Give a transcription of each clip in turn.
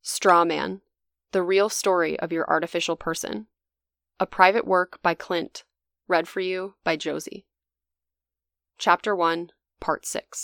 Straw Man, The Real Story of Your Artificial Person. A private work by Clint, read for you by Josie. Chapter 1, Part 6.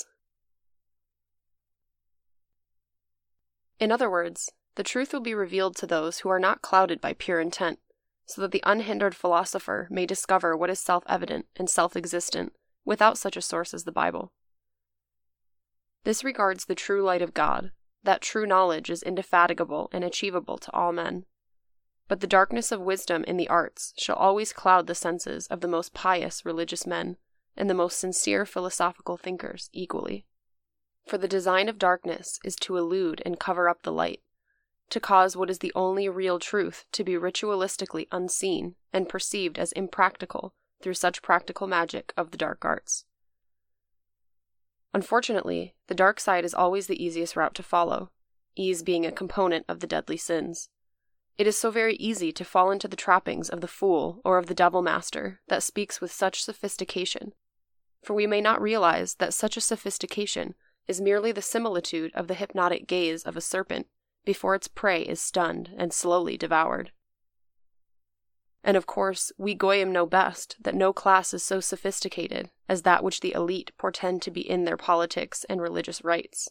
In other words, the truth will be revealed to those who are not clouded by pure intent, so that the unhindered philosopher may discover what is self-evident and self-existent without such a source as the Bible. This regards the true light of God, that true knowledge is indefatigable and achievable to all men. But the darkness of wisdom in the arts shall always cloud the senses of the most pious religious men and the most sincere philosophical thinkers equally. For the design of darkness is to elude and cover up the light, to cause what is the only real truth to be ritualistically unseen and perceived as impractical through such practical magic of the dark arts. Unfortunately, the dark side is always the easiest route to follow, ease being a component of the deadly sins. It is so very easy to fall into the trappings of the fool or of the devil master that speaks with such sophistication, for we may not realize that such a sophistication is merely the similitude of the hypnotic gaze of a serpent before its prey is stunned and slowly devoured. And of course, we Goyim know best that no class is so sophisticated as that which the elite portend to be in their politics and religious rites.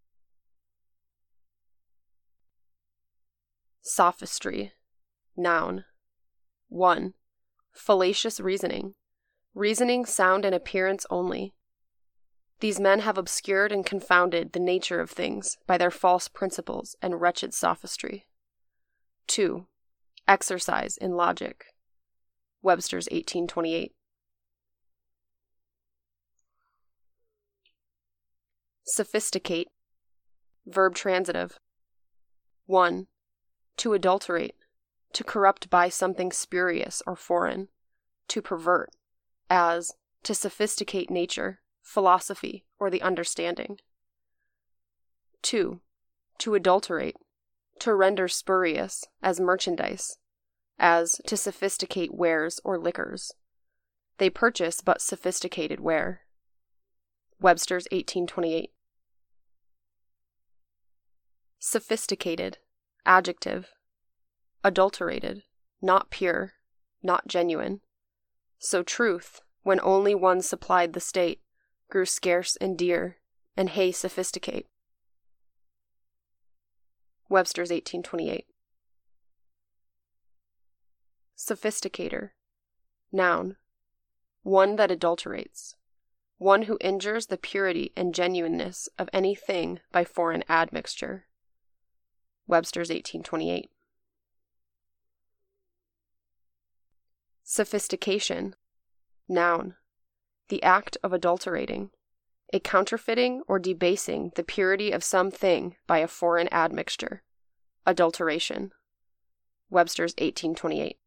Sophistry. Noun. 1. Fallacious reasoning. Reasoning sound in appearance only. These men have obscured and confounded the nature of things by their false principles and wretched sophistry. 2. Exercise in logic. Webster's 1828. Sophisticate. Verb transitive. 1. To adulterate, to corrupt by something spurious or foreign, to pervert, as to sophisticate nature, philosophy, or the understanding. 2. To adulterate, to render spurious, as merchandise, as to sophisticate wares or liquors. They purchase but sophisticated ware. Webster's 1828. Sophisticated. Adjective. Adulterated, not pure, not genuine. So truth, when only one supplied the state, grew scarce and dear, and hay sophisticate. Webster's 1828. Sophisticator. Noun. One that adulterates. One who injures the purity and genuineness of any thing by foreign admixture. Webster's 1828. Sophistication. Noun. The act of adulterating, a counterfeiting or debasing the purity of some thing by a foreign admixture. Adulteration. Webster's 1828.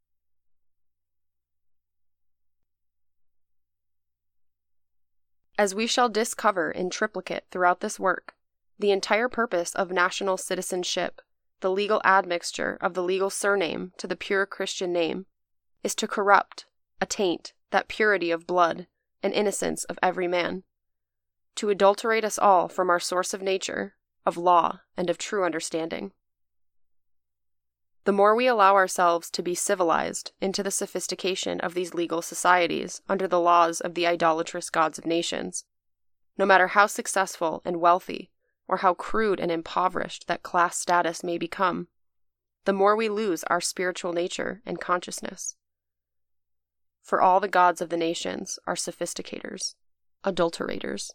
As we shall discover in triplicate throughout this work, the entire purpose of national citizenship, the legal admixture of the legal surname to the pure Christian name, is to corrupt, attaint, that purity of blood and innocence of every man, to adulterate us all from our source of nature, of law, and of true understanding. The more we allow ourselves to be civilized into the sophistication of these legal societies under the laws of the idolatrous gods of nations, no matter how successful and wealthy, or how crude and impoverished that class status may become, the more we lose our spiritual nature and consciousness. For all the gods of the nations are sophisticators, adulterators.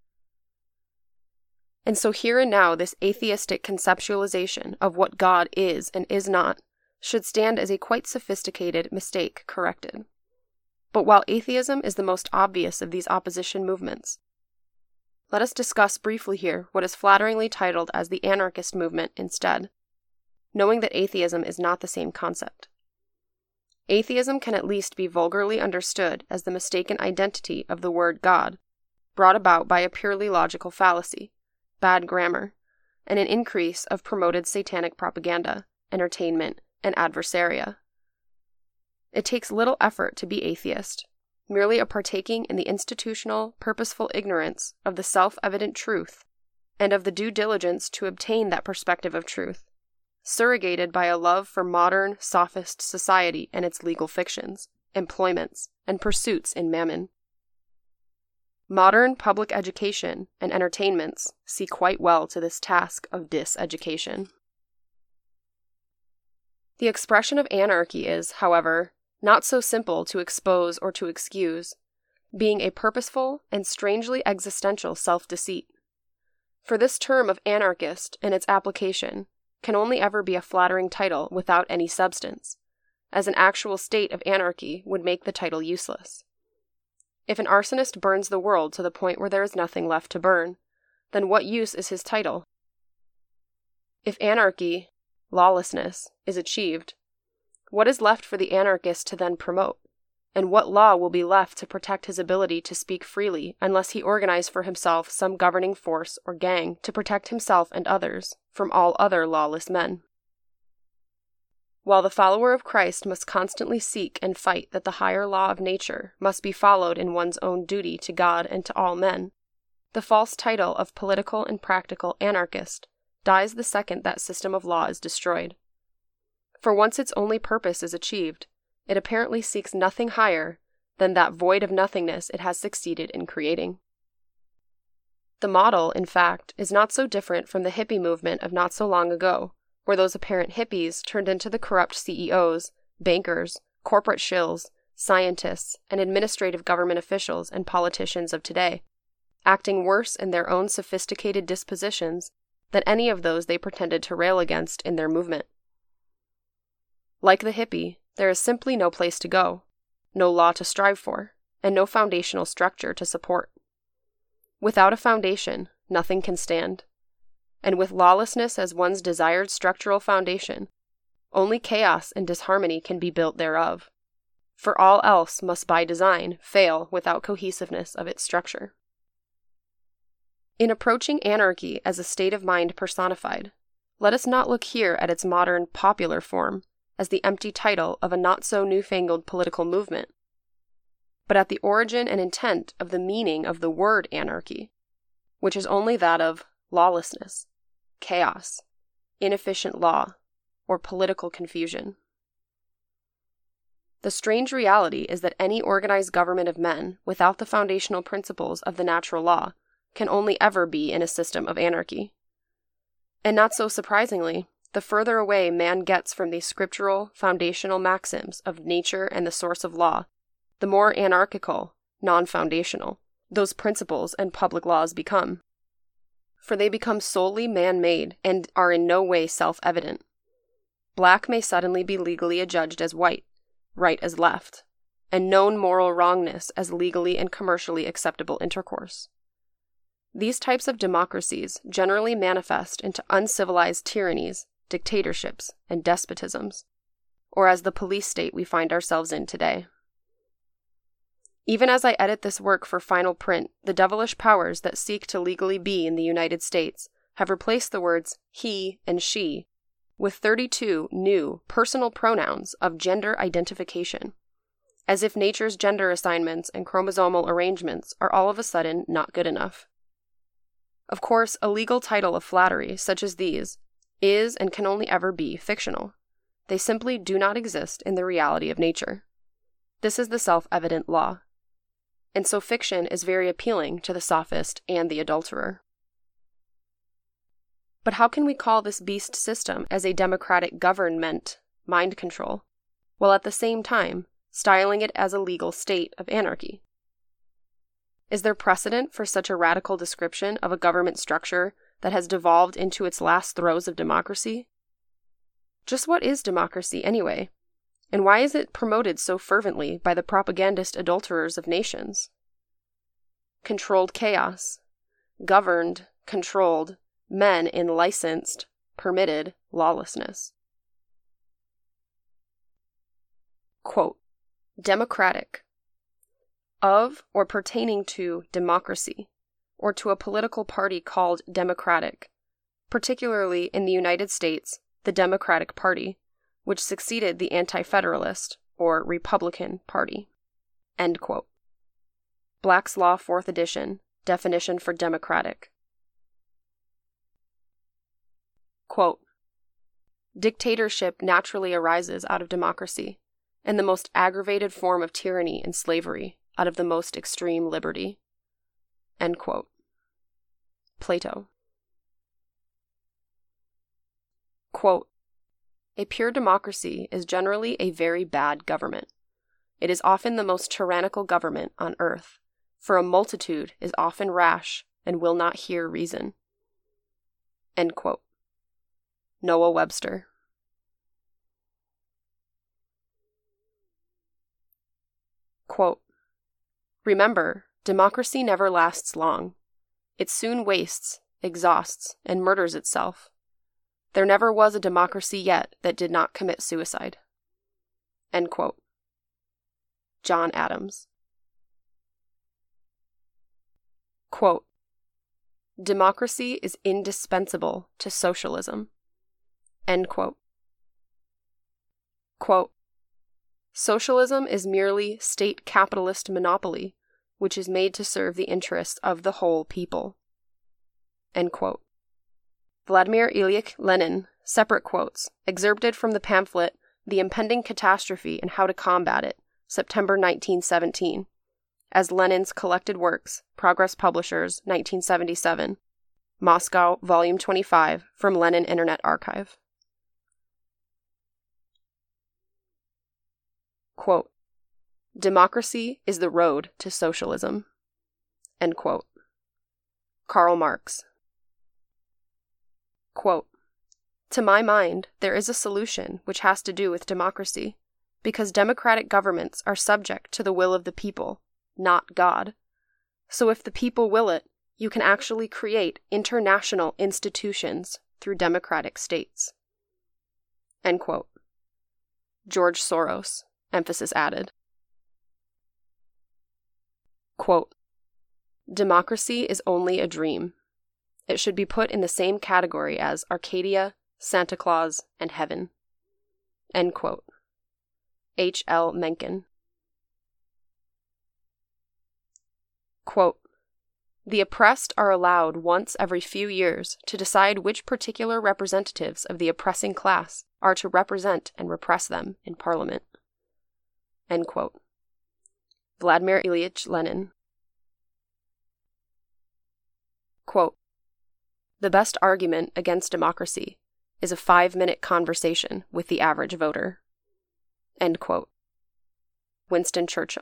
And so here and now this atheistic conceptualization of what God is and is not should stand as a quite sophisticated mistake corrected. But while atheism is the most obvious of these opposition movements, let us discuss briefly here what is flatteringly titled as the anarchist movement instead, knowing that atheism is not the same concept. Atheism can at least be vulgarly understood as the mistaken identity of the word God, brought about by a purely logical fallacy, bad grammar, and an increase of promoted satanic propaganda, entertainment, and adversaria. It takes little effort to be atheist, merely a partaking in the institutional, purposeful ignorance of the self-evident truth, and of the due diligence to obtain that perspective of truth, surrogated by a love for modern, sophist society and its legal fictions, employments, and pursuits in mammon. Modern public education and entertainments see quite well to this task of diseducation. The expression of anarchy is, however, not so simple to expose or to excuse, being a purposeful and strangely existential self-deceit. For this term of anarchist and its application can only ever be a flattering title without any substance, as an actual state of anarchy would make the title useless. If an arsonist burns the world to the point where there is nothing left to burn, then what use is his title? If anarchy, lawlessness, is achieved, what is left for the anarchist to then promote? And what law will be left to protect his ability to speak freely unless he organize for himself some governing force or gang to protect himself and others from all other lawless men? While the follower of Christ must constantly seek and fight that the higher law of nature must be followed in one's own duty to God and to all men, the false title of political and practical anarchist dies the second that system of law is destroyed. For once its only purpose is achieved, it apparently seeks nothing higher than that void of nothingness it has succeeded in creating. The model, in fact, is not so different from the hippie movement of not so long ago, where those apparent hippies turned into the corrupt CEOs, bankers, corporate shills, scientists, and administrative government officials and politicians of today, acting worse in their own sophisticated dispositions than any of those they pretended to rail against in their movement. Like the hippie, there is simply no place to go, no law to strive for, and no foundational structure to support. Without a foundation, nothing can stand. And with lawlessness as one's desired structural foundation, only chaos and disharmony can be built thereof, for all else must by design fail without cohesiveness of its structure. In approaching anarchy as a state of mind personified, let us not look here at its modern popular form as the empty title of a not-so-newfangled political movement, but at the origin and intent of the meaning of the word anarchy, which is only that of lawlessness, chaos, inefficient law, or political confusion. The strange reality is that any organized government of men without the foundational principles of the natural law can only ever be in a system of anarchy. And not so surprisingly, the further away man gets from these scriptural, foundational maxims of nature and the source of law, the more anarchical, non-foundational, those principles and public laws become. For they become solely man-made and are in no way self-evident. Black may suddenly be legally adjudged as white, right as left, and known moral wrongness as legally and commercially acceptable intercourse. These types of democracies generally manifest into uncivilized tyrannies, dictatorships, and despotisms, or as the police state we find ourselves in today. Even as I edit this work for final print, the devilish powers that seek to legally be in the United States have replaced the words he and she with 32 new personal pronouns of gender identification, as if nature's gender assignments and chromosomal arrangements are all of a sudden not good enough. Of course, a legal title of flattery, such as these, is and can only ever be fictional. They simply do not exist in the reality of nature. This is the self-evident law. And so fiction is very appealing to the sophist and the adulterer. But how can we call this beast system as a democratic government, mind control, while at the same time styling it as a legal state of anarchy? Is there precedent for such a radical description of a government structure that has devolved into its last throes of democracy? Just what is democracy, anyway? And why is it promoted so fervently by the propagandist adulterers of nations? Controlled chaos. Governed, controlled, men in licensed, permitted lawlessness. Quote, democratic. Of or pertaining to democracy, or to a political party called Democratic, particularly in the United States, the Democratic Party, which succeeded the Anti-Federalist, or Republican, Party. End quote. Black's Law 4th edition, definition for democratic. Quote, Dictatorship naturally arises out of democracy, and the most aggravated form of tyranny and slavery out of the most extreme liberty. End quote. Plato. Quote, a pure democracy is generally a very bad government. It is often the most tyrannical government on earth, for a multitude is often rash and will not hear reason. End quote. Noah Webster. Quote, remember, democracy never lasts long. It soon wastes, exhausts, and murders itself. There never was a democracy yet that did not commit suicide. End quote. John Adams. Quote, democracy is indispensable to socialism. End quote. Quote, socialism is merely state capitalist monopoly, which is made to serve the interests of the whole people. End quote. Vladimir Ilyich Lenin, separate quotes, excerpted from the pamphlet The Impending Catastrophe and How to Combat It, September 1917, as Lenin's Collected Works, Progress Publishers, 1977, Moscow, Volume 25, from Lenin Internet Archive. Quote, democracy is the road to socialism. End quote. Karl Marx. Quote, to my mind, there is a solution which has to do with democracy, because democratic governments are subject to the will of the people, not God. So if the people will it, you can actually create international institutions through democratic states. End quote. George Soros, emphasis added. Quote, democracy is only a dream. It should be put in the same category as Arcadia, Santa Claus, and heaven. End quote. H. L. Mencken. Quote, the oppressed are allowed once every few years to decide which particular representatives of the oppressing class are to represent and repress them in Parliament. End quote. Vladimir Ilyich Lenin. Quote, the best argument against democracy is a 5-minute conversation with the average voter. End quote. Winston Churchill.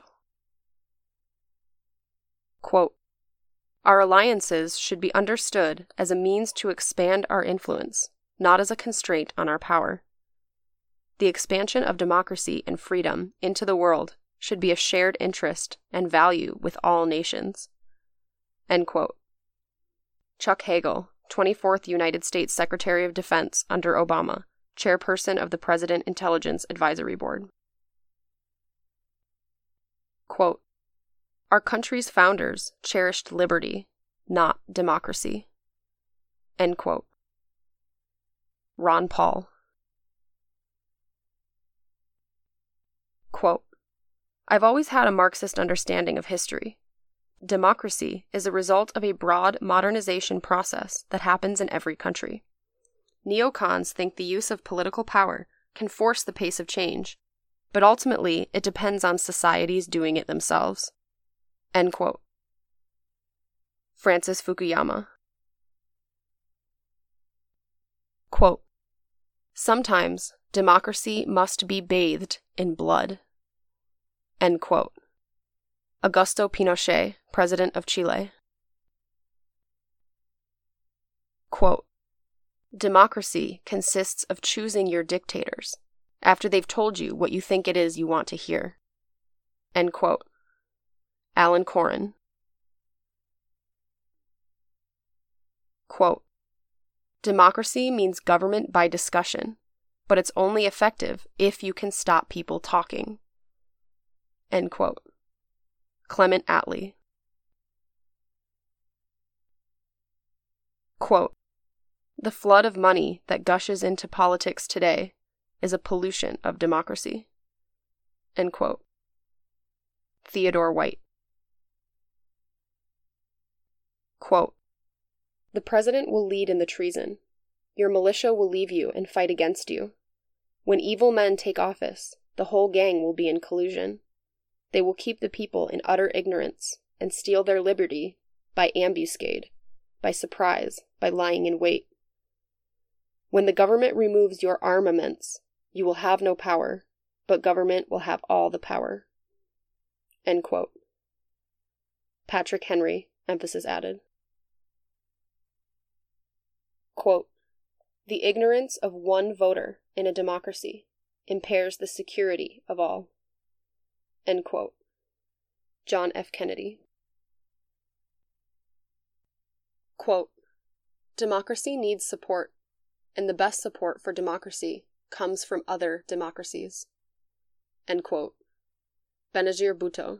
Quote, our alliances should be understood as a means to expand our influence, not as a constraint on our power. The expansion of democracy and freedom into the world should be a shared interest and value with all nations. End quote. Chuck Hagel, 24th United States Secretary of Defense under Obama, chairperson of the President Intelligence Advisory Board. Quote, our country's founders cherished liberty, not democracy. End quote. Ron Paul. Quote, I've always had a Marxist understanding of history. Democracy is a result of a broad modernization process that happens in every country. Neocons think the use of political power can force the pace of change, but ultimately it depends on societies doing it themselves. End quote. Francis Fukuyama. Quote, sometimes democracy must be bathed in blood. End quote. Augusto Pinochet, President of Chile. Quote, democracy consists of choosing your dictators after they've told you what you think it is you want to hear. End quote. Alan Coren. Quote, democracy means government by discussion, but it's only effective if you can stop people talking. End quote. Clement Attlee. Quote, the flood of money that gushes into politics today is a pollution of democracy. End quote. Theodore White. Quote, the president will lead in the treason. Your militia will leave you and fight against you. When evil men take office, the whole gang will be in collusion. They will keep the people in utter ignorance and steal their liberty by ambuscade, by surprise, by lying in wait. When the government removes your armaments, you will have no power, but government will have all the power. End quote. Patrick Henry, emphasis added. Quote, the ignorance of one voter in a democracy impairs the security of all. End quote. John F. Kennedy. Quote, democracy needs support, and the best support for democracy comes from other democracies. End quote. Benazir Bhutto.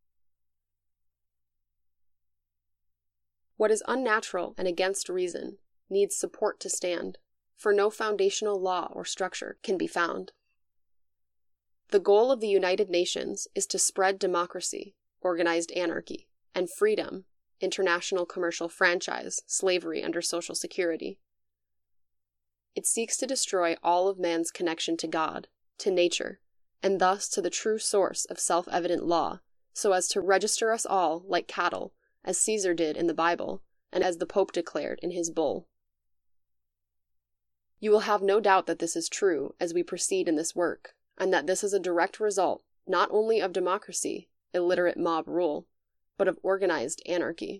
What is unnatural and against reason needs support to stand, for no foundational law or structure can be found. The goal of the United Nations is to spread democracy, organized anarchy, and freedom, international commercial franchise, slavery under social security. It seeks to destroy all of man's connection to God, to nature, and thus to the true source of self-evident law, so as to register us all like cattle, as Caesar did in the Bible, and as the Pope declared in his bull. You will have no doubt that this is true as we proceed in this work, and that this is a direct result not only of democracy, illiterate mob rule, but of organized anarchy.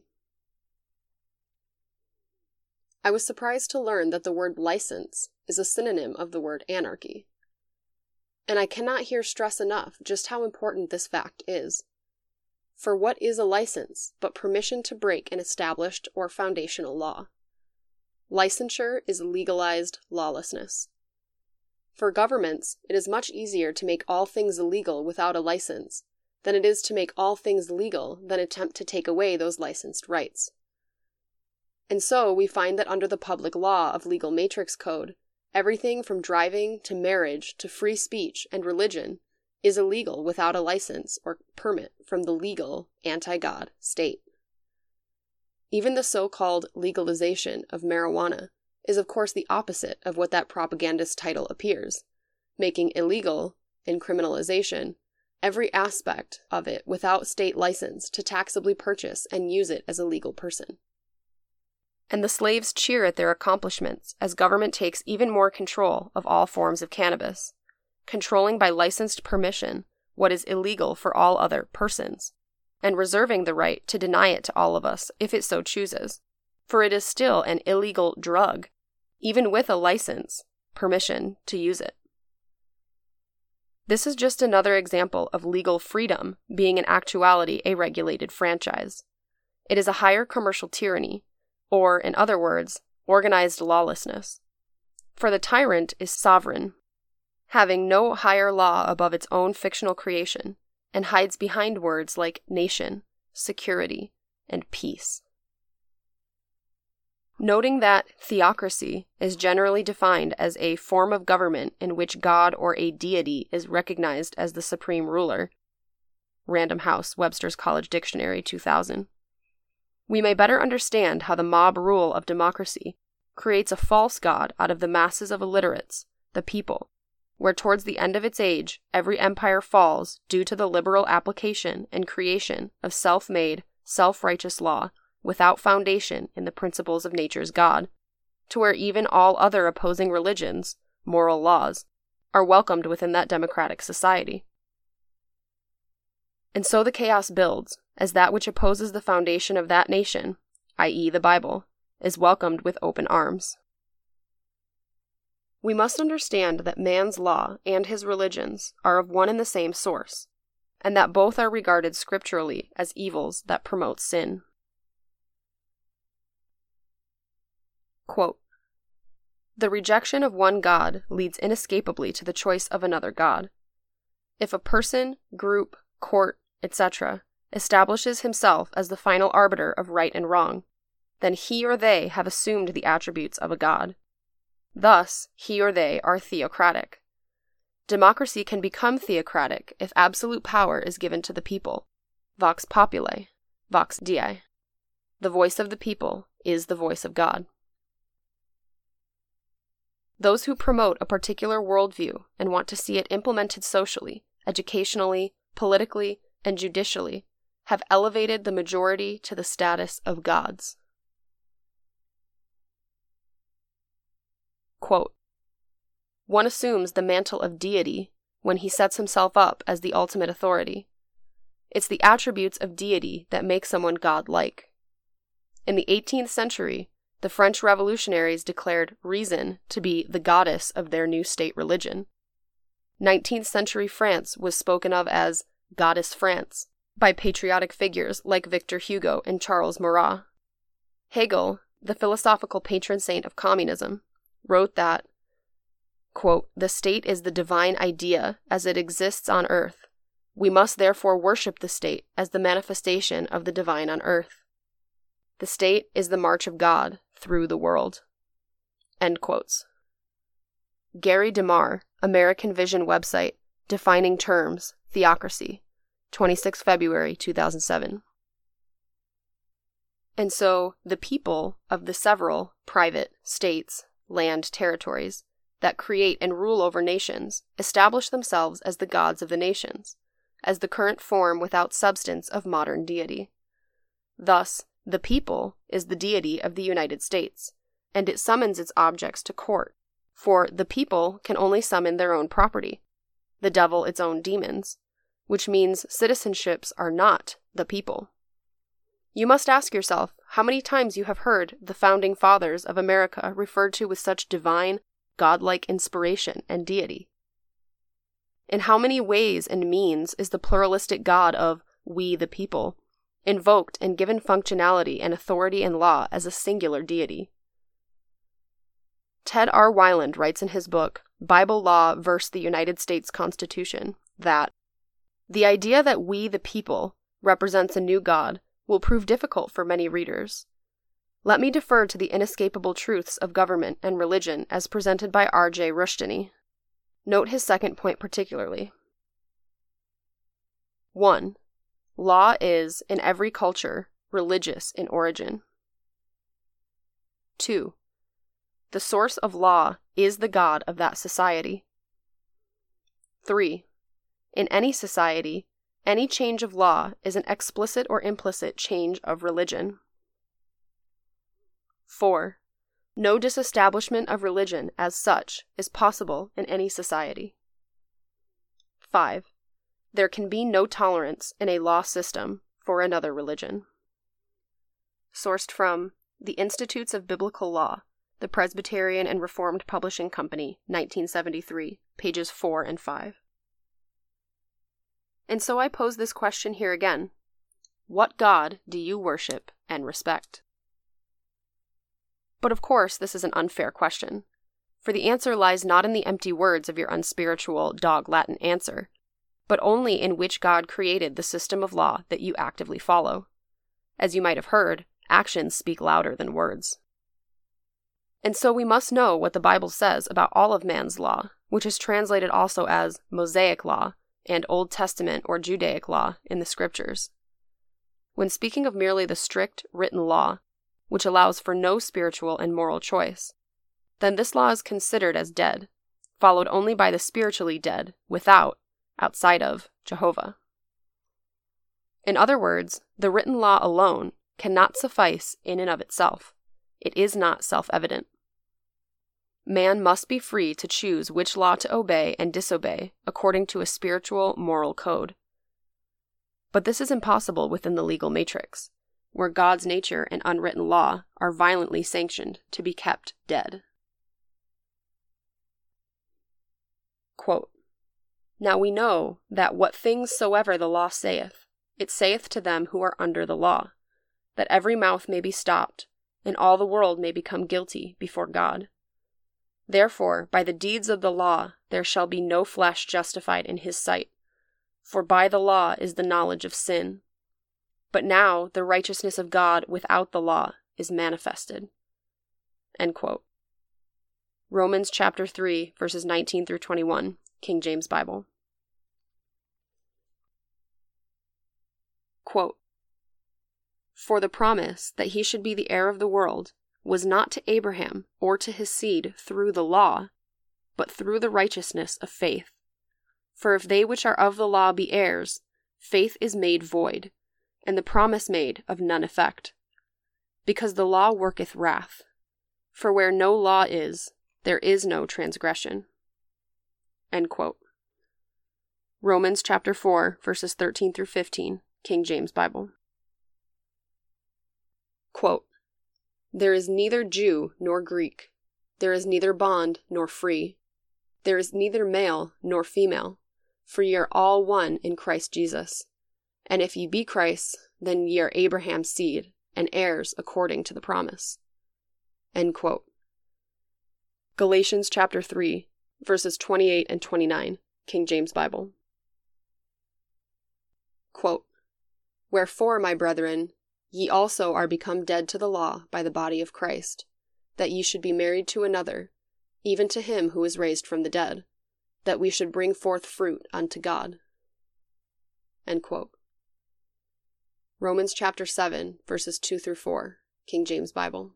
I was surprised to learn that the word license is a synonym of the word anarchy. And I cannot here stress enough just how important this fact is. For what is a license but permission to break an established or foundational law? Licensure is legalized lawlessness. For governments, it is much easier to make all things illegal without a license than it is to make all things legal than attempt to take away those licensed rights. And so we find that under the public law of legal matrix code, everything from driving to marriage to free speech and religion is illegal without a license or permit from the legal, anti-God state. Even the so-called legalization of marijuana is of course the opposite of what that propagandist title appears, making illegal, in criminalization, every aspect of it without state license to taxably purchase and use it as a legal person. And the slaves cheer at their accomplishments as government takes even more control of all forms of cannabis, controlling by licensed permission what is illegal for all other persons, and reserving the right to deny it to all of us if it so chooses, for it is still an illegal drug, even with a license, permission to use it. This is just another example of legal freedom being in actuality a regulated franchise. It is a higher commercial tyranny, or, in other words, organized lawlessness. For the tyrant is sovereign, having no higher law above its own fictional creation, and hides behind words like nation, security, and peace. Noting that theocracy is generally defined as a form of government in which God or a deity is recognized as the supreme ruler, Random House, Webster's College Dictionary, 2000, we may better understand how the mob rule of democracy creates a false god out of the masses of illiterates, the people, where towards the end of its age every empire falls due to the liberal application and creation of self-made, self-righteous law without foundation in the principles of nature's God, to where even all other opposing religions, moral laws, are welcomed within that democratic society. And so the chaos builds, as that which opposes the foundation of that nation, i.e. the Bible, is welcomed with open arms. We must understand that man's law and his religions are of one and the same source, and that both are regarded scripturally as evils that promote sin. Quote, the rejection of one God leads inescapably to the choice of another God. If a person, group, court, etc., establishes himself as the final arbiter of right and wrong, then he or they have assumed the attributes of a god. Thus, he or they are theocratic. Democracy can become theocratic if absolute power is given to the people. Vox populi, vox Dei. The voice of the people is the voice of God. Those who promote a particular worldview and want to see it implemented socially, educationally, politically, and judicially have elevated the majority to the status of gods. Quote, one assumes the mantle of deity when he sets himself up as the ultimate authority. It's the attributes of deity that make someone godlike. In the 18th century, the French revolutionaries declared reason to be the goddess of their new state religion. 19th century France was spoken of as Goddess France by patriotic figures like Victor Hugo and Charles Maurras. Hegel, the philosophical patron saint of communism, wrote that, quote, the state is the divine idea as it exists on earth. We must therefore worship the state as the manifestation of the divine on earth. The state is the march of God through the world. End quotes. Gary DeMar, American Vision website, Defining Terms, Theocracy, 26 February 2007. And so, the people of the several private states, land, territories that create and rule over nations establish themselves as the gods of the nations, as the current form without substance of modern deity. Thus, the people is the deity of the United States, and it summons its objects to court, for the people can only summon their own property, the devil its own demons, which means citizenships are not the people. You must ask yourself how many times you have heard the founding fathers of America referred to with such divine, godlike inspiration and deity. In how many ways and means is the pluralistic God of we the people invoked and given functionality and authority and law as a singular deity? Ted R. Weiland writes in his book, Bible Law vs. the United States Constitution, that the idea that we the people represents a new God will prove difficult for many readers. Let me defer to the inescapable truths of government and religion as presented by R.J. Rushdoony. Note his second point particularly. 1. Law is, in every culture, religious in origin. 2. The source of law is the God of that society. 3. In any society, any change of law is an explicit or implicit change of religion. 4. No disestablishment of religion as such is possible in any society. 5. There can be no tolerance in a law system for another religion. Sourced from The Institutes of Biblical Law, The Presbyterian and Reformed Publishing Company, 1973, pages 4 and 5. And so I pose this question here again. What God do you worship and respect? But of course, this is an unfair question, for the answer lies not in the empty words of your unspiritual dog Latin answer, but only in which God created the system of law that you actively follow. As you might have heard, actions speak louder than words. And so we must know what the Bible says about all of man's law, which is translated also as Mosaic law and Old Testament or Judaic law in the Scriptures. When speaking of merely the strict written law, which allows for no spiritual and moral choice, then this law is considered as dead, followed only by the spiritually dead, outside of, Jehovah. In other words, the written law alone cannot suffice in and of itself. It is not self-evident. Man must be free to choose which law to obey and disobey according to a spiritual moral code. But this is impossible within the legal matrix, where God's nature and unwritten law are violently sanctioned to be kept dead. Quote, now we know that what things soever the law saith, it saith to them who are under the law, that every mouth may be stopped, and all the world may become guilty before God. Therefore, by the deeds of the law there shall be no flesh justified in his sight, for by the law is the knowledge of sin. But now the righteousness of God without the law is manifested. End quote. Romans chapter 3, verses 19 through 21, King James Bible. Quote, for the promise that he should be the heir of the world was not to Abraham or to his seed through the law, but through the righteousness of faith. For if they which are of the law be heirs, faith is made void, and the promise made of none effect. Because the law worketh wrath. For where no law is, there is no transgression. End quote. Romans chapter 4, verses 13 through 15, King James Bible. Quote, There is neither Jew nor Greek. There is neither bond nor free. There is neither male nor female, for ye are all one in Christ Jesus. And if ye be Christ's, then ye are Abraham's seed, and heirs according to the promise. End quote. Galatians chapter 3, verses 28 and 29, King James Bible. Quote, Wherefore, my brethren, ye also are become dead to the law by the body of Christ, that ye should be married to another, even to him who is raised from the dead, that we should bring forth fruit unto God. End quote. Romans chapter 7, verses 2 through 4, King James Bible.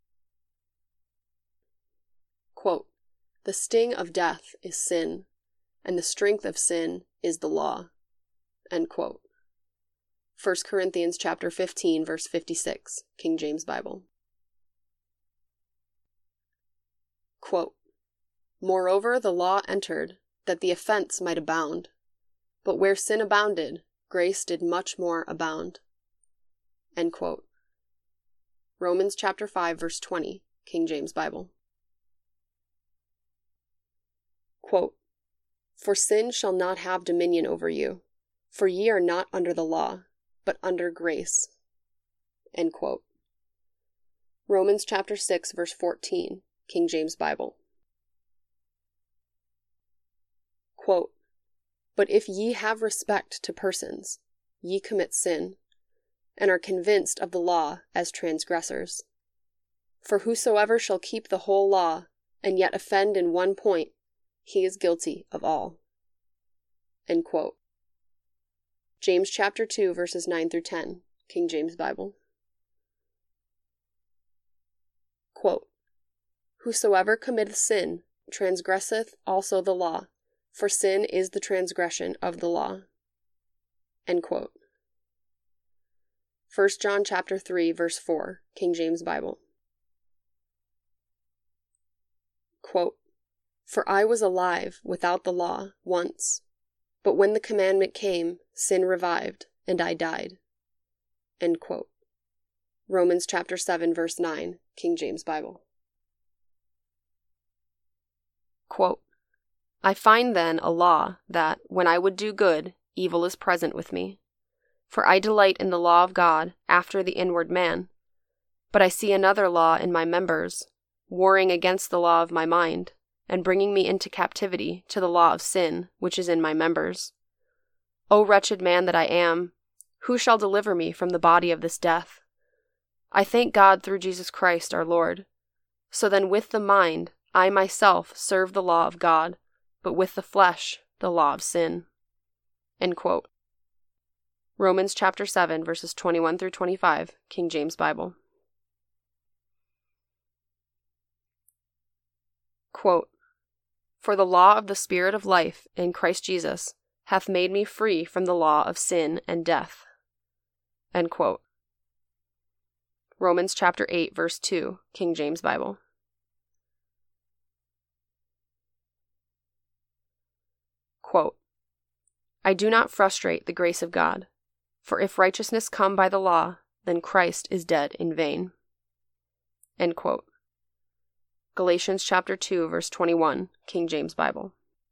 Quote, The sting of death is sin, and the strength of sin is the law. End quote. 1 Corinthians chapter 15, verse 56, King James Bible. Quote, Moreover, the law entered, that the offense might abound. But where sin abounded, grace did much more abound. End quote. Romans chapter 5, verse 20, King James Bible. Quote, For sin shall not have dominion over you, for ye are not under the law, but under grace. End quote. Romans chapter 6, verse 14, King James Bible. Quote, But if ye have respect to persons, ye commit sin, and are convinced of the law as transgressors. For whosoever shall keep the whole law, and yet offend in one point, he is guilty of all. End quote. James chapter 2, verses 9 through 10, King James Bible. Quote, Whosoever committeth sin transgresseth also the law, for sin is the transgression of the law. End quote. 1 John chapter 3, verse 4, King James Bible. Quote, For I was alive without the law once, but when the commandment came, sin revived, and I died. End quote. Romans chapter 7, verse 9, King James Bible. Quote, I find then a law that, when I would do good, evil is present with me. For I delight in the law of God after the inward man. But I see another law in my members, warring against the law of my mind, and bringing me into captivity to the law of sin, which is in my members. O wretched man that I am, who shall deliver me from the body of this death? I thank God through Jesus Christ our Lord. So then with the mind I myself serve the law of God, but with the flesh the law of sin. End quote. Romans chapter 7, verses 21 through 25, King James Bible. Quote, For the law of the Spirit of life in Christ Jesus hath made me free from the law of sin and death. End quote. Romans chapter 8, verse 2, King James Bible. Quote, I do not frustrate the grace of God, for if righteousness come by the law, then Christ is dead in vain. End quote. Galatians chapter 2, verse 21, King James Bible.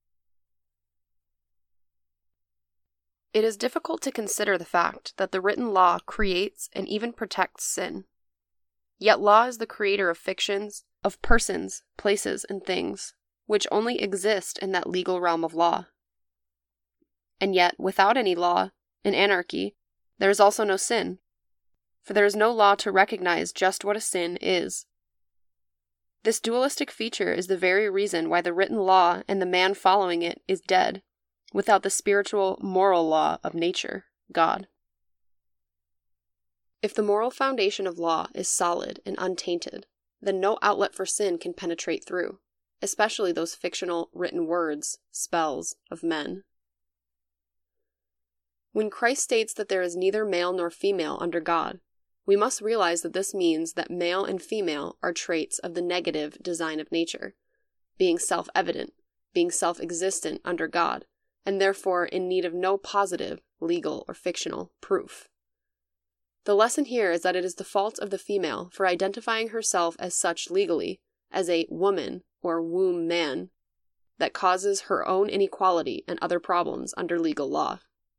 It is difficult to consider the fact that the written law creates and even protects sin. Yet law is the creator of fictions, of persons, places, and things, which only exist in that legal realm of law. And yet, without any law, in anarchy, there is also no sin, for there is no law to recognize just what a sin is. This dualistic feature is the very reason why the written law and the man following it is dead, without the spiritual, moral law of nature, God. If the moral foundation of law is solid and untainted, then no outlet for sin can penetrate through, especially those fictional written words, spells of men. When Christ states that there is neither male nor female under God, we must realize that this means that male and female are traits of the negative design of nature, being self-evident, being self-existent under God, and therefore in need of no positive, legal, or fictional proof. The lesson here is that it is the fault of the female for identifying herself as such legally, as a woman or womb man, that causes her own inequality and other problems under legal law.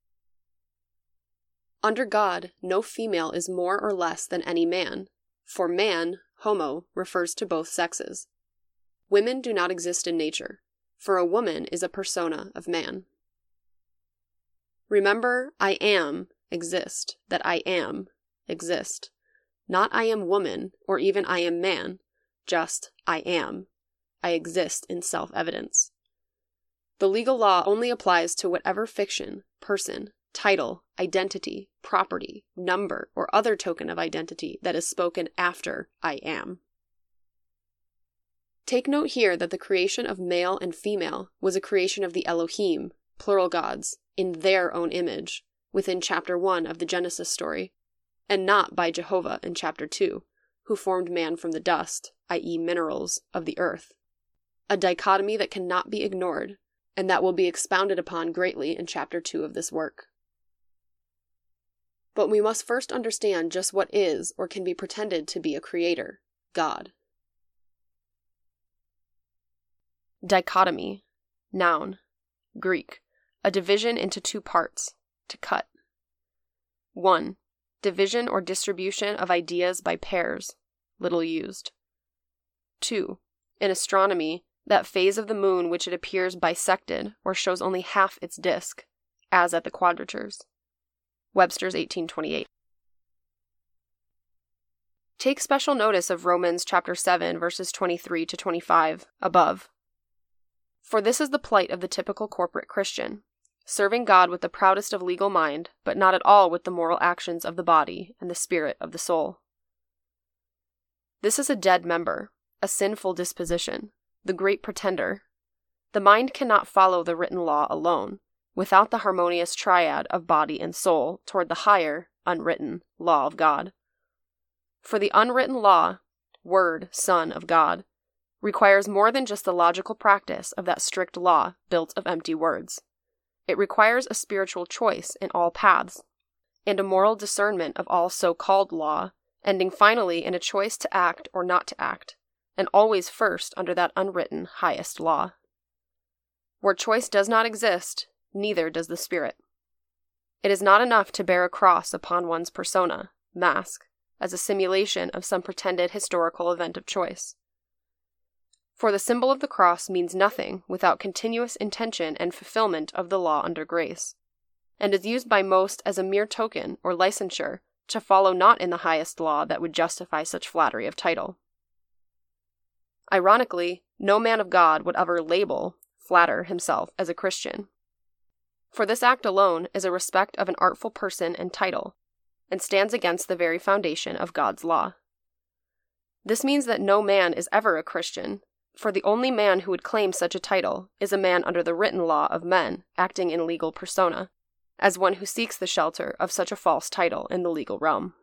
Under God, no female is more or less than any man, for man, homo, refers to both sexes. Women do not exist in nature, for a woman is a persona of man. Remember, I am, exist, that I am, exist. Not I am woman, or even I am man, just I am. I exist in self-evidence. The legal law only applies to whatever fiction, person, title, identity, property, number, or other token of identity that is spoken after I am. Take note here that the creation of male and female was a creation of the Elohim, plural gods, in their own image, within chapter 1 of the Genesis story, and not by Jehovah in chapter 2, who formed man from the dust, i.e. minerals, of the earth. A dichotomy that cannot be ignored, and that will be expounded upon greatly in chapter 2 of this work. But we must first understand just what is or can be pretended to be a creator, God. Dichotomy. Noun. Greek. A division into two parts. To cut. 1. Division or distribution of ideas by pairs. Little used. 2. In astronomy, that phase of the moon which it appears bisected or shows only half its disk, as at the quadratures. Webster's 1828. Take special notice of Romans chapter 7 verses 23 to 25 above. For this is the plight of the typical corporate Christian, serving God with the proudest of legal mind, but not at all with the moral actions of the body and the spirit of the soul. This is a dead member, a sinful disposition, the great pretender. The mind cannot follow the written law alone, without the harmonious triad of body and soul toward the higher, unwritten, law of God. For the unwritten law, Word, Son of God, requires more than just the logical practice of that strict law built of empty words. It requires a spiritual choice in all paths, and a moral discernment of all so-called law, ending finally in a choice to act or not to act, and always first under that unwritten highest law. Where choice does not exist, neither does the Spirit. It is not enough to bear a cross upon one's persona, mask, as a simulation of some pretended historical event of choice. For the symbol of the cross means nothing without continuous intention and fulfillment of the law under grace, and is used by most as a mere token or licensure to follow not in the highest law that would justify such flattery of title. Ironically, no man of God would ever flatter himself as a Christian. For this act alone is a respect of an artful person and title, and stands against the very foundation of God's law. This means that no man is ever a Christian, for the only man who would claim such a title is a man under the written law of men acting in legal persona, as one who seeks the shelter of such a false title in the legal realm.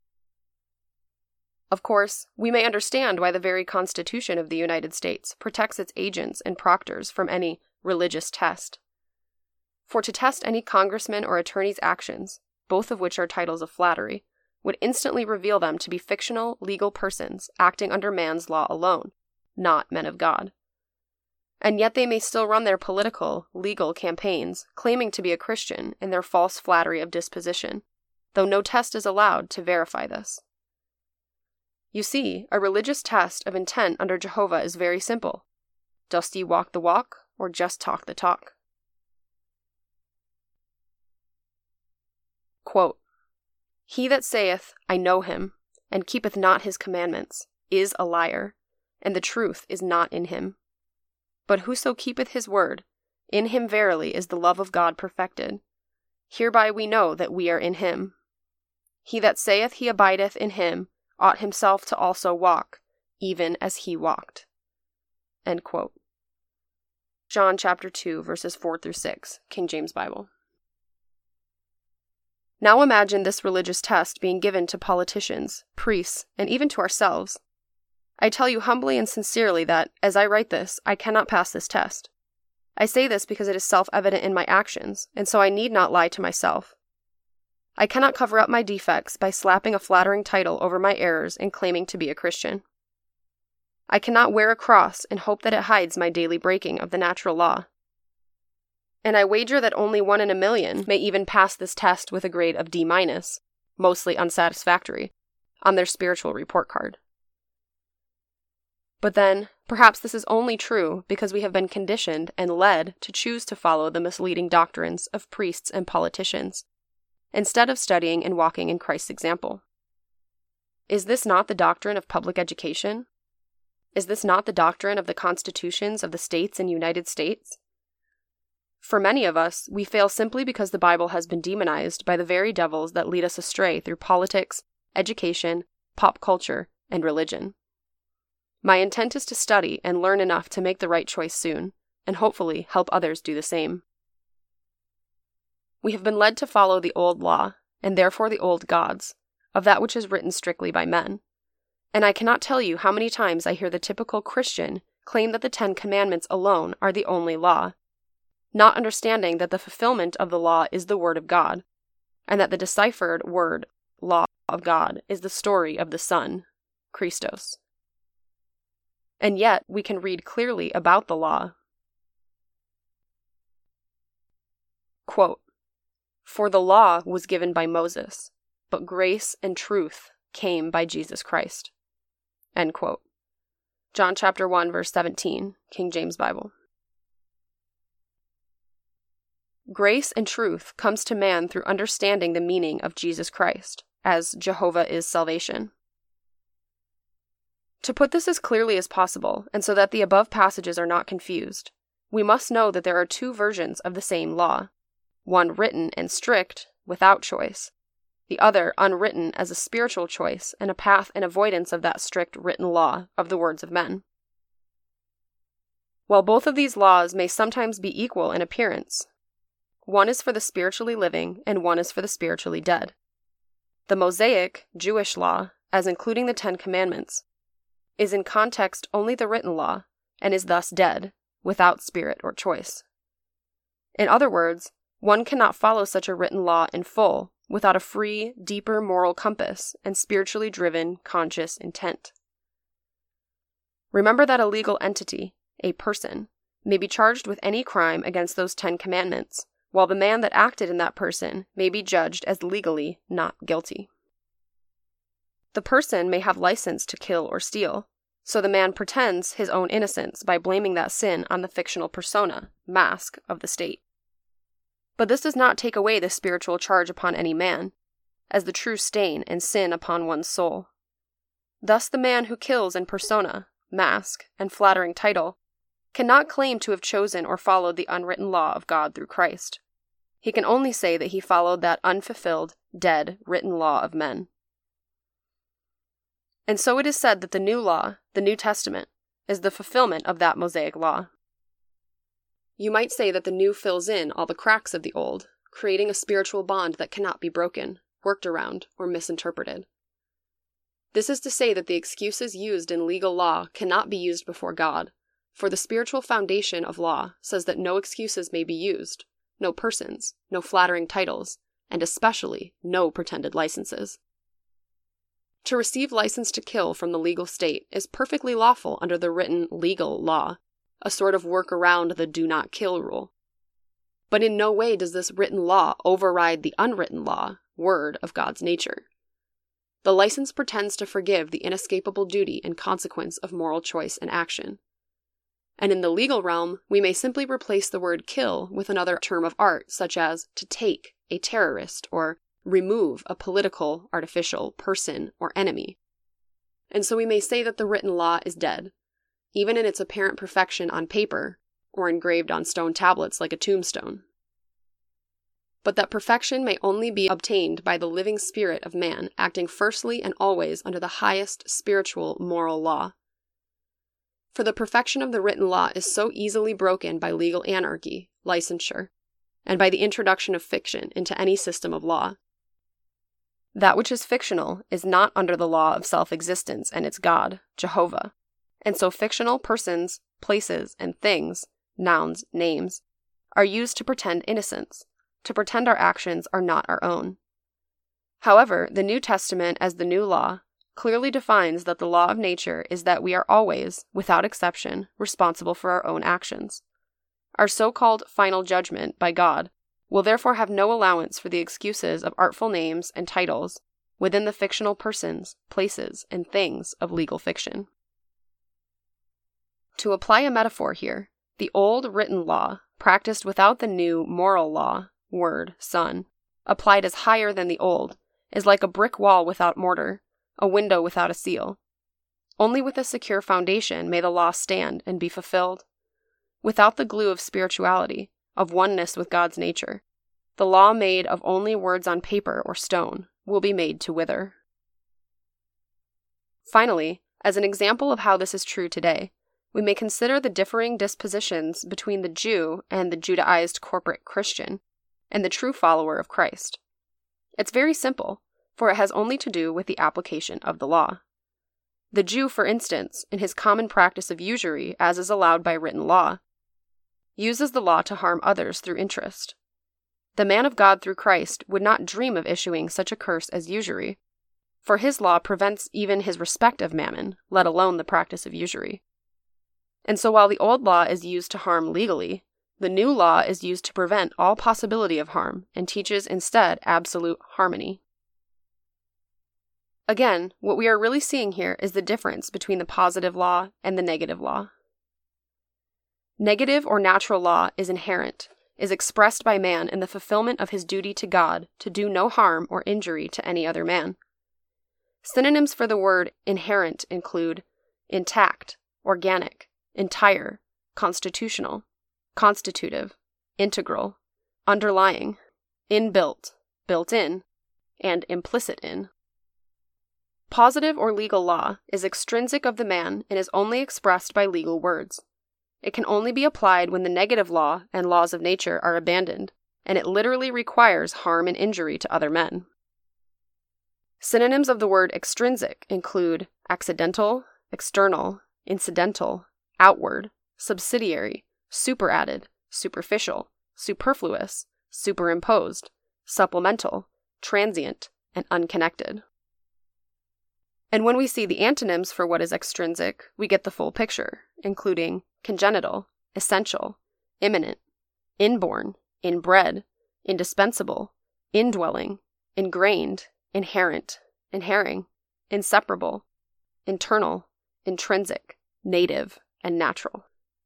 Of course, we may understand why the very Constitution of the United States protects its agents and proctors from any religious test. For to test any congressman or attorney's actions, both of which are titles of flattery, would instantly reveal them to be fictional legal persons acting under man's law alone, not men of God. And yet they may still run their political, legal campaigns, claiming to be a Christian in their false flattery of disposition, though no test is allowed to verify this. You see, a religious test of intent under Jehovah is very simple. Dost ye walk the walk, or just talk the talk? Quote, He that saith, I know him, and keepeth not his commandments, is a liar, and the truth is not in him. But whoso keepeth his word, in him verily is the love of God perfected. Hereby we know that we are in him. He that saith he abideth in him ought himself to also walk, even as he walked." End quote. John chapter 2, verses 4 through 6, King James Bible. Now imagine this religious test being given to politicians, priests, and even to ourselves. I tell you humbly and sincerely that, as I write this, I cannot pass this test. I say this because it is self-evident in my actions, and so I need not lie to myself. I cannot cover up my defects by slapping a flattering title over my errors and claiming to be a Christian. I cannot wear a cross and hope that it hides my daily breaking of the natural law. And I wager that only 1 in a million may even pass this test with a grade of D-, mostly unsatisfactory, on their spiritual report card. But then, perhaps this is only true because we have been conditioned and led to choose to follow the misleading doctrines of priests and politicians, instead of studying and walking in Christ's example. Is this not the doctrine of public education? Is this not the doctrine of the constitutions of the states and United States? For many of us, we fail simply because the Bible has been demonized by the very devils that lead us astray through politics, education, pop culture, and religion. My intent is to study and learn enough to make the right choice soon, and hopefully help others do the same. We have been led to follow the old law, and therefore the old gods, of that which is written strictly by men. And I cannot tell you how many times I hear the typical Christian claim that the 10 Commandments alone are the only law, not understanding that the fulfillment of the law is the Word of God, and that the deciphered word, law of God, is the story of the Son, Christos. And yet, we can read clearly about the law. Quote, "For the law was given by Moses, but grace and truth came by Jesus Christ." End quote. John chapter 1, verse 17, King James Bible. Grace and truth comes to man through understanding the meaning of Jesus Christ, as Jehovah is salvation. To put this as clearly as possible, and so that the above passages are not confused, we must know that there are 2 versions of the same law, one written and strict, without choice, the other unwritten as a spiritual choice and a path in avoidance of that strict written law of the words of men. While both of these laws may sometimes be equal in appearance, one is for the spiritually living and one is for the spiritually dead. The Mosaic, Jewish law, as including the 10 Commandments, is in context only the written law, and is thus dead, without spirit or choice. In other words, one cannot follow such a written law in full without a free, deeper moral compass and spiritually driven, conscious intent. Remember that a legal entity, a person, may be charged with any crime against those 10 Commandments, while the man that acted in that person may be judged as legally not guilty. The person may have license to kill or steal, so the man pretends his own innocence by blaming that sin on the fictional persona, mask, of the state. But this does not take away the spiritual charge upon any man, as the true stain and sin upon one's soul. Thus the man who kills in persona, mask, and flattering title cannot claim to have chosen or followed the unwritten law of God through Christ. He can only say that he followed that unfulfilled, dead, written law of men. And so it is said that the new law, the New Testament, is the fulfillment of that Mosaic law. You might say that the new fills in all the cracks of the old, creating a spiritual bond that cannot be broken, worked around, or misinterpreted. This is to say that the excuses used in legal law cannot be used before God, for the spiritual foundation of law says that no excuses may be used, no persons, no flattering titles, and especially no pretended licenses. To receive license to kill from the legal state is perfectly lawful under the written legal law, a sort of work around the do not kill rule. But in no way does this written law override the unwritten law, word of God's nature. The license pretends to forgive the inescapable duty and consequence of moral choice and action. And in the legal realm, we may simply replace the word kill with another term of art, such as to take, a terrorist, or remove a political, artificial person or enemy. And so we may say that the written law is dead, even in its apparent perfection on paper, or engraved on stone tablets like a tombstone. But that perfection may only be obtained by the living spirit of man acting firstly and always under the highest spiritual moral law, For the perfection of the written law is so easily broken by legal anarchy, licensure, and by the introduction of fiction into any system of law. That which is fictional is not under the law of self-existence and its God, Jehovah, and so fictional persons, places, and things, nouns, names, are used to pretend innocence, to pretend our actions are not our own. However, the New Testament as the new law clearly defines that the law of nature is that we are always, without exception, responsible for our own actions. Our so-called final judgment by God will therefore have no allowance for the excuses of artful names and titles within the fictional persons, places, and things of legal fiction. To apply a metaphor here, the old written law, practiced without the new moral law, word, son, applied as higher than the old, is like a brick wall without mortar, a window without a seal. Only with a secure foundation may the law stand and be fulfilled. Without the glue of spirituality, of oneness with God's nature, the law made of only words on paper or stone will be made to wither. Finally, as an example of how this is true today, we may consider the differing dispositions between the Jew and the Judaized corporate Christian, and the true follower of Christ. It's very simple, for it has only to do with the application of the law. The Jew, for instance, in his common practice of usury as is allowed by written law, uses the law to harm others through interest. The man of God through Christ would not dream of issuing such a curse as usury, for his law prevents even his respect of mammon, let alone the practice of usury. And so while the old law is used to harm legally, the new law is used to prevent all possibility of harm and teaches instead absolute harmony. Again, what we are really seeing here is the difference between the positive law and the negative law. Negative or natural law is inherent, is expressed by man in the fulfillment of his duty to God to do no harm or injury to any other man. Synonyms for the word inherent include intact, organic, entire, constitutional, constitutive, integral, underlying, inbuilt, built in, and implicit in. Positive or legal law is extrinsic of the man and is only expressed by legal words. It can only be applied when the negative law and laws of nature are abandoned, and it literally requires harm and injury to other men. Synonyms of the word extrinsic include accidental, external, incidental, outward, subsidiary, superadded, superficial, superfluous, superimposed, supplemental, transient, and unconnected. And when we see the antonyms for what is extrinsic, we get the full picture, including congenital, essential, imminent, inborn, inbred, indispensable, indwelling, ingrained, inherent, inhering, inseparable, internal, intrinsic, native, and natural.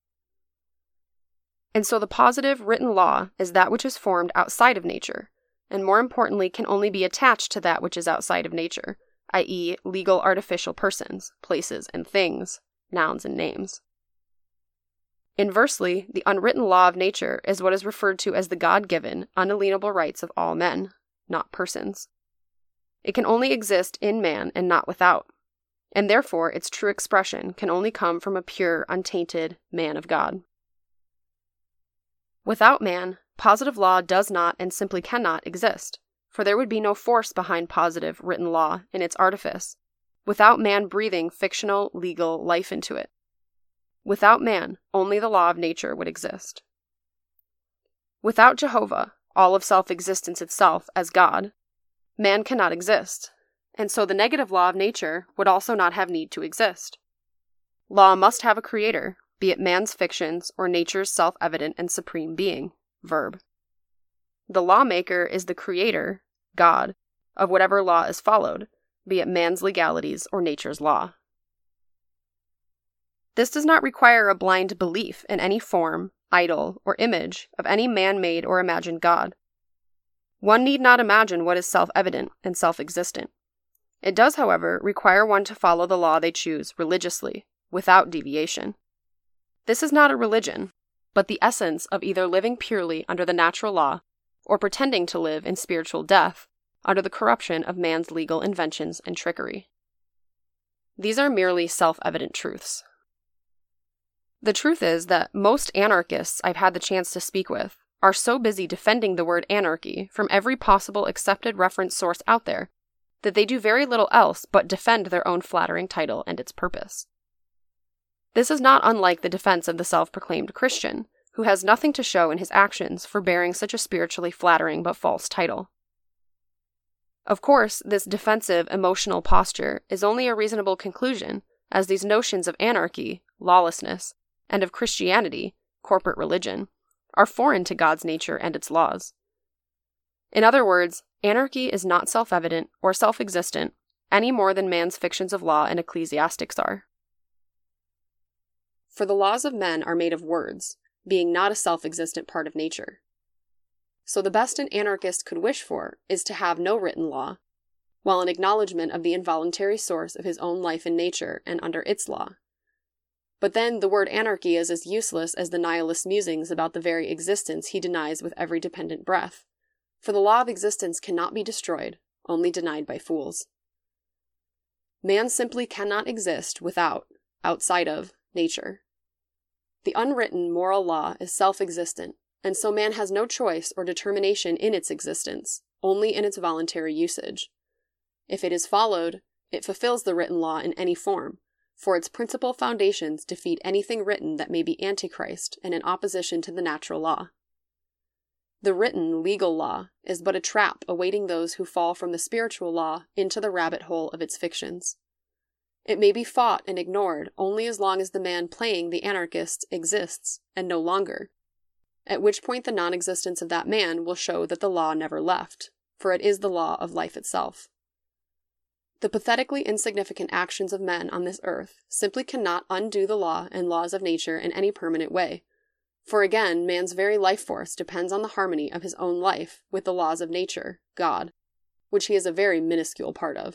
And so the positive written law is that which is formed outside of nature, and more importantly can only be attached to that which is outside of nature, i.e. legal artificial persons, places, and things, nouns and names. Inversely, the unwritten law of nature is what is referred to as the God-given, unalienable rights of all men, not persons. It can only exist in man and not without, and therefore its true expression can only come from a pure, untainted man of God. Without man, positive law does not and simply cannot exist, for there would be no force behind positive written law in its artifice, without man breathing fictional, legal life into it. Without man, only the law of nature would exist. Without Jehovah, all of self-existence itself as God, man cannot exist, and so the negative law of nature would also not have need to exist. Law must have a creator, be it man's fictions or nature's self-evident and supreme being, verb. The lawmaker is the creator, God, of whatever law is followed, be it man's legalities or nature's law. This does not require a blind belief in any form, idol, or image of any man-made or imagined God. One need not imagine what is self-evident and self-existent. It does, however, require one to follow the law they choose religiously, without deviation. This is not a religion, but the essence of either living purely under the natural law or pretending to live in spiritual death under the corruption of man's legal inventions and trickery. These are merely self-evident truths. The truth is that most anarchists I've had the chance to speak with are so busy defending the word anarchy from every possible accepted reference source out there that they do very little else but defend their own flattering title and its purpose. This is not unlike the defense of the self-proclaimed Christian, who has nothing to show in his actions for bearing such a spiritually flattering but false title. Of course, this defensive, emotional posture is only a reasonable conclusion, as these notions of anarchy, lawlessness, and of Christianity, corporate religion, are foreign to God's nature and its laws. In other words, anarchy is not self-evident or self-existent any more than man's fictions of law and ecclesiastics are. For the laws of men are made of words, being not a self-existent part of nature. So the best an anarchist could wish for is to have no written law, while an acknowledgement of the involuntary source of his own life in nature and under its law. But then the word anarchy is as useless as the nihilist's musings about the very existence he denies with every dependent breath, for the law of existence cannot be destroyed, only denied by fools. Man simply cannot exist without, outside of, nature. The unwritten moral law is self-existent, and so man has no choice or determination in its existence, only in its voluntary usage. If it is followed, it fulfills the written law in any form, for its principal foundations defeat anything written that may be antichrist and in opposition to the natural law. The written, legal law is but a trap awaiting those who fall from the spiritual law into the rabbit hole of its fictions. It may be fought and ignored only as long as the man playing the anarchist exists, and no longer, at which point the non-existence of that man will show that the law never left, for it is the law of life itself. The pathetically insignificant actions of men on this earth simply cannot undo the law and laws of nature in any permanent way, for again, man's very life force depends on the harmony of his own life with the laws of nature, God, which he is a very minuscule part of.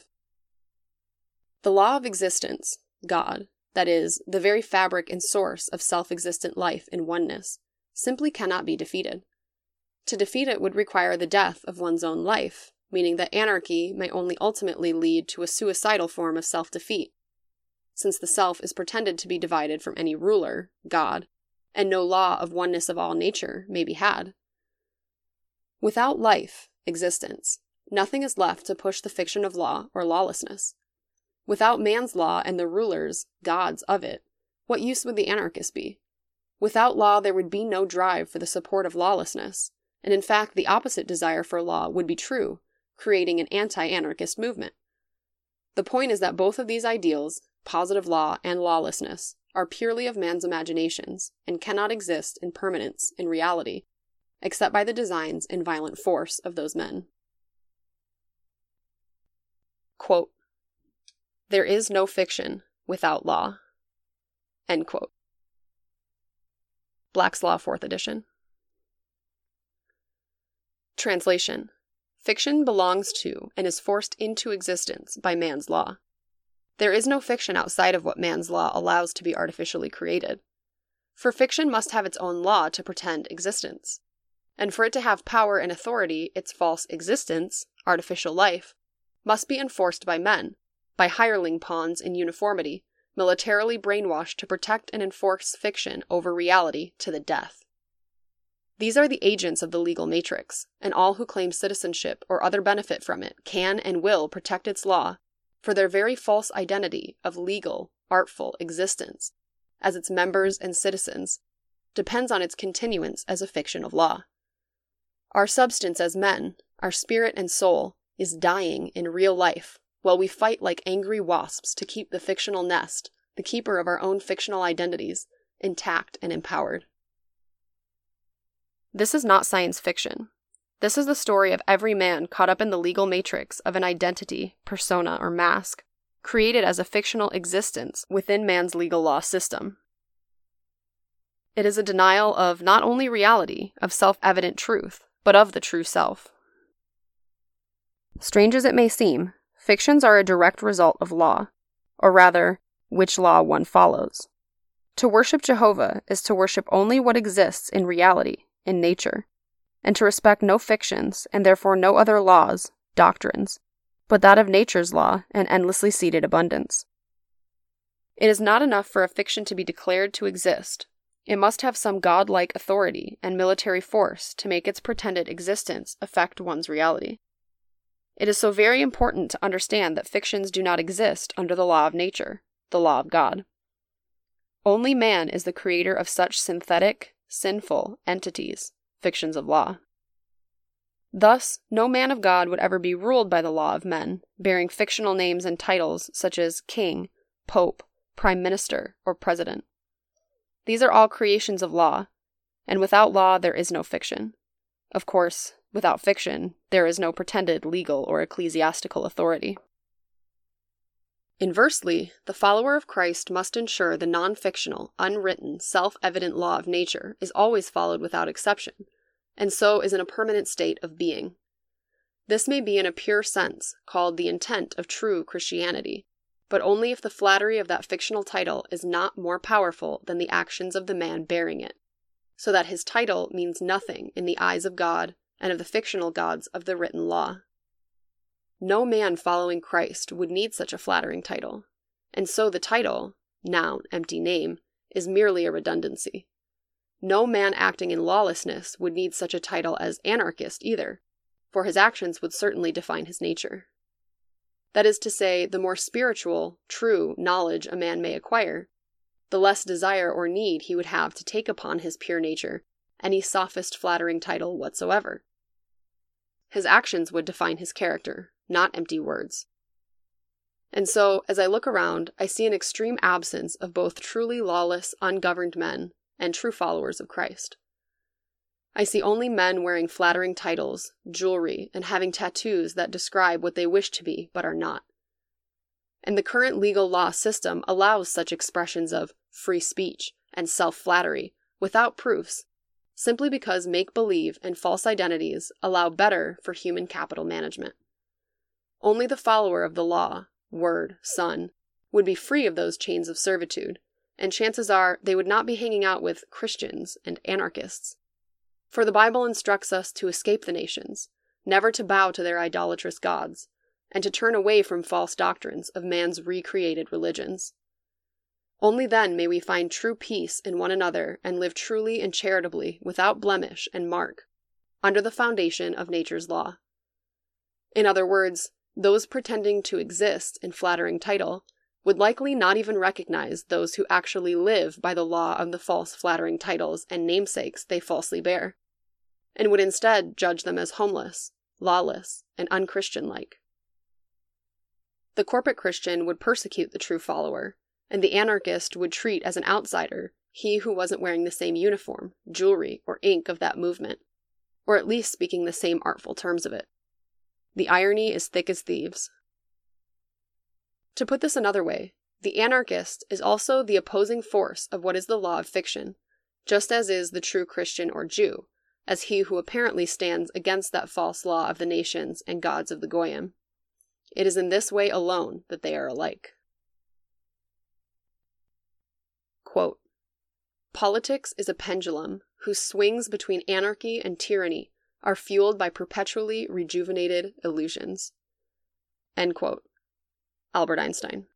The law of existence, God, that is, the very fabric and source of self-existent life in oneness, simply cannot be defeated. To defeat it would require the death of one's own life, meaning that anarchy may only ultimately lead to a suicidal form of self-defeat, since the self is pretended to be divided from any ruler, God, and no law of oneness of all nature may be had. Without life, existence, nothing is left to push the fiction of law or lawlessness. Without man's law and the rulers, gods of it, what use would the anarchist be? Without law, there would be no drive for the support of lawlessness, and in fact the opposite desire for law would be true, creating an anti-anarchist movement. The point is that both of these ideals, positive law and lawlessness, are purely of man's imaginations, and cannot exist in permanence in reality, except by the designs and violent force of those men. Quote, "There is no fiction without law." End quote. Black's Law, 4th edition. Translation. Fiction belongs to and is forced into existence by man's law. There is no fiction outside of what man's law allows to be artificially created. For fiction must have its own law to pretend existence. And for it to have power and authority, its false existence, artificial life, must be enforced by men, by hireling pawns in uniformity, militarily brainwashed to protect and enforce fiction over reality to the death. These are the agents of the legal matrix, and all who claim citizenship or other benefit from it can and will protect its law, for their very false identity of legal, artful existence, as its members and citizens, depends on its continuance as a fiction of law. Our substance as men, our spirit and soul, is dying in real life, while we fight like angry wasps to keep the fictional nest, the keeper of our own fictional identities, intact and empowered. This is not science fiction. This is the story of every man caught up in the legal matrix of an identity, persona, or mask, created as a fictional existence within man's legal law system. It is a denial of not only reality, of self-evident truth, but of the true self. Strange as it may seem, fictions are a direct result of law, or rather, which law one follows. To worship Jehovah is to worship only what exists in reality, in nature, and to respect no fictions, and therefore no other laws, doctrines, but that of nature's law and endlessly seeded abundance. It is not enough for a fiction to be declared to exist. It must have some godlike authority and military force to make its pretended existence affect one's reality. It is so very important to understand that fictions do not exist under the law of nature, the law of God. Only man is the creator of such synthetic, sinful entities, fictions of law. Thus, no man of God would ever be ruled by the law of men, bearing fictional names and titles such as king, pope, prime minister, or president. These are all creations of law, and without law there is no fiction. Of course, without fiction, there is no pretended legal or ecclesiastical authority. Inversely, the follower of Christ must ensure the non-fictional, unwritten, self-evident law of nature is always followed without exception, and so is in a permanent state of being. This may be in a pure sense called the intent of true Christianity, but only if the flattery of that fictional title is not more powerful than the actions of the man bearing it, so that his title means nothing in the eyes of God and of the fictional gods of the written law. No man following Christ would need such a flattering title, and so the title, noun, empty name, is merely a redundancy. No man acting in lawlessness would need such a title as anarchist either, for his actions would certainly define his nature. That is to say, the more spiritual, true knowledge a man may acquire, the less desire or need he would have to take upon his pure nature any sophist flattering title whatsoever. His actions would define his character, not empty words. And so, as I look around, I see an extreme absence of both truly lawless, ungoverned men and true followers of Christ. I see only men wearing flattering titles, jewelry, and having tattoos that describe what they wish to be but are not. And the current legal law system allows such expressions of free speech and self-flattery without proofs, simply because make-believe and false identities allow better for human capital management. Only the follower of the law, Word, Son, would be free of those chains of servitude, and chances are they would not be hanging out with Christians and anarchists. For the Bible instructs us to escape the nations, never to bow to their idolatrous gods, and to turn away from false doctrines of man's recreated religions. Only then may we find true peace in one another and live truly and charitably without blemish and mark, under the foundation of nature's law. In other words, those pretending to exist in flattering title would likely not even recognize those who actually live by the law of the false flattering titles and namesakes they falsely bear, and would instead judge them as homeless, lawless, and unchristian-like. The corporate Christian would persecute the true follower, and the anarchist would treat as an outsider he who wasn't wearing the same uniform, jewelry, or ink of that movement, or at least speaking the same artful terms of it. The irony is thick as thieves. To put this another way, the anarchist is also the opposing force of what is the law of fiction, just as is the true Christian or Jew, as he who apparently stands against that false law of the nations and gods of the Goyim. It is in this way alone that they are alike. Quote, "Politics is a pendulum whose swings between anarchy and tyranny are fueled by perpetually rejuvenated illusions." End quote. Albert Einstein.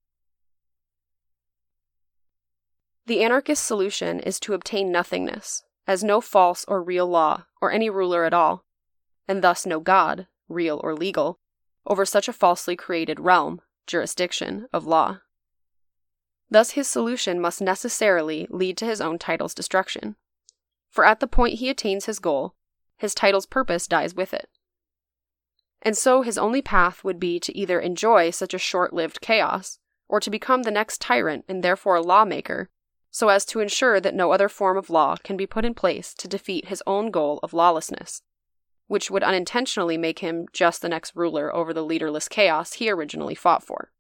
The anarchist solution is to obtain nothingness, as no false or real law, or any ruler at all, and thus no God, real or legal, over such a falsely created realm, jurisdiction, of law. Thus his solution must necessarily lead to his own title's destruction, for at the point he attains his goal, his title's purpose dies with it. And so his only path would be to either enjoy such a short-lived chaos, or to become the next tyrant and therefore a lawmaker, so as to ensure that no other form of law can be put in place to defeat his own goal of lawlessness, which would unintentionally make him just the next ruler over the leaderless chaos he originally fought for.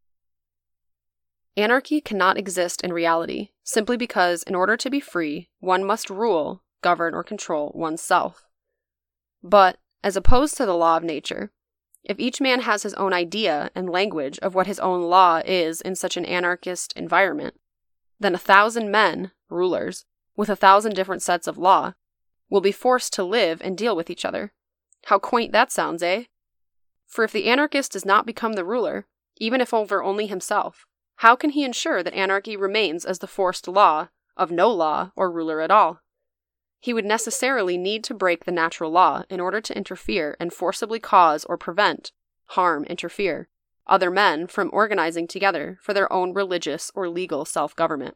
Anarchy cannot exist in reality, simply because in order to be free, one must rule, govern, or control oneself. But, as opposed to the law of nature, if each man has his own idea and language of what his own law is in such an anarchist environment, then 1,000 men, rulers, with 1,000 different sets of law, will be forced to live and deal with each other. How quaint that sounds, eh? For if the anarchist does not become the ruler, even if over only himself, How can he ensure that anarchy remains as the forced law of no law or ruler at all? He would necessarily need to break the natural law in order to interfere and forcibly cause or prevent, interfere, other men from organizing together for their own religious or legal self-government.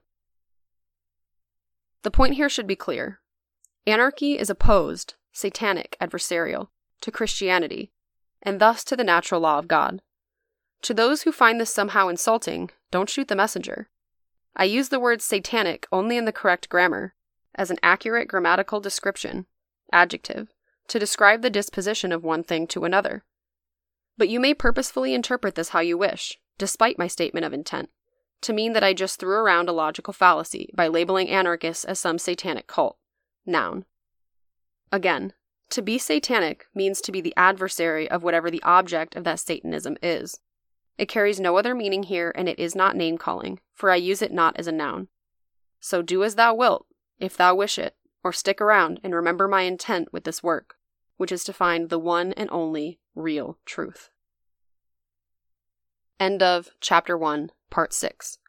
The point here should be clear. Anarchy is opposed, satanic, adversarial, to Christianity, and thus to the natural law of God. To those who find this somehow insulting, don't shoot the messenger. I use the word satanic only in the correct grammar, as an accurate grammatical description, adjective, to describe the disposition of one thing to another. But you may purposefully interpret this how you wish, despite my statement of intent, to mean that I just threw around a logical fallacy by labeling anarchists as some satanic cult. Noun. Again, to be satanic means to be the adversary of whatever the object of that Satanism is. It carries no other meaning here, and it is not name-calling, for I use it not as a noun. So do as thou wilt, if thou wish it, or stick around and remember my intent with this work, which is to find the one and only real truth. End of Chapter 1, Part 6.